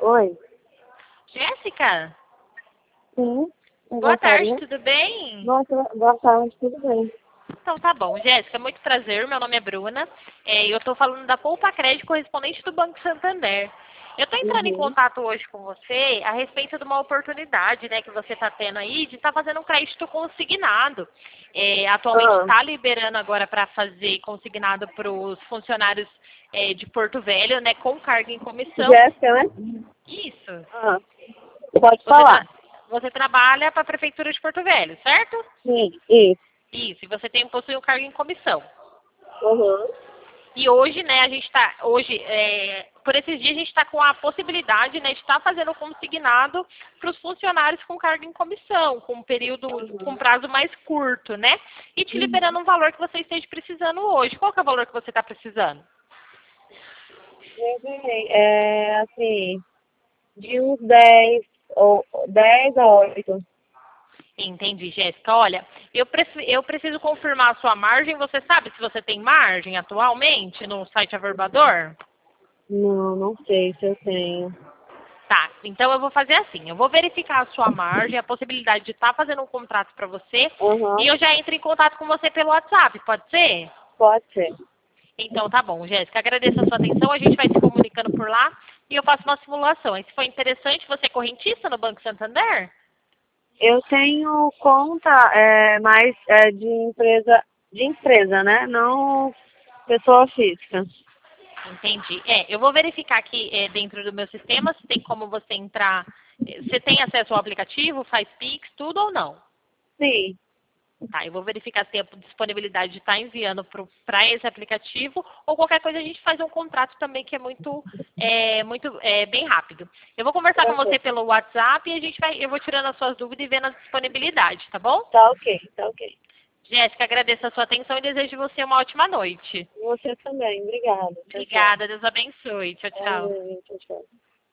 Oi. Jéssica, Sim. Eu boa tarde, gostaria. tudo bem? Boa tarde, tudo bem. Então tá bom. Jéssica, muito prazer, meu nome é Bruna. Eu estou falando da Poupa Crédito, correspondente do Banco Santander. Eu estou entrando em Uhum. contato hoje com você a respeito de uma oportunidade, né, que você está tendo aí de estar fazendo um crédito consignado. Atualmente Ah, está liberando agora para fazer consignado para os funcionários de Porto Velho, né, com carga em comissão. Jéssica, né? Isso. Ah, pode Você, falar. você trabalha para a Prefeitura de Porto Velho, certo? Sim, isso. Isso, e você possui um cargo em comissão. Uhum. E hoje, né, a gente está, por esses dias a gente está com a possibilidade, né, de estar fazendo o consignado para os funcionários com cargo em comissão, com um período, com Uhum. prazo mais curto, né? E te Uhum. liberando um valor que você esteja precisando hoje. Qual que é o valor que você está precisando? Gente, assim, de uns 10 ou 10 a 8. Entendi, Jéssica. Olha, eu preciso confirmar a sua margem. Você sabe se você tem margem atualmente no site Averbador? Não, não sei se eu tenho. Tá, então eu vou fazer assim, eu vou verificar a sua margem, a possibilidade de estar fazendo um contrato para você, e Uhum. eu já entro em contato com você pelo WhatsApp, pode ser? Pode ser. Então tá bom, Jéssica, agradeço a sua atenção, a gente vai se comunicando por lá e eu faço uma simulação. E se for interessante, você é correntista no Banco Santander? Eu tenho conta, mais de empresa, né? Não pessoa física. Entendi. Eu vou verificar aqui dentro do meu sistema se tem como você entrar. Você tem acesso ao aplicativo, faz Pix, tudo ou não? Sim. Tá, eu vou verificar se tem a disponibilidade de estar enviando para esse aplicativo ou qualquer coisa a gente faz um contrato também que é bem rápido. Eu vou conversar com você Ok. pelo WhatsApp e eu vou tirando as suas dúvidas e vendo a disponibilidade, tá bom? Tá ok, tá ok. Jéssica, agradeço a sua atenção e desejo você uma ótima noite. Você também. Obrigada. Tchau, tchau. Obrigada, Deus abençoe. Tchau, tchau. Amém. Tchau, tchau.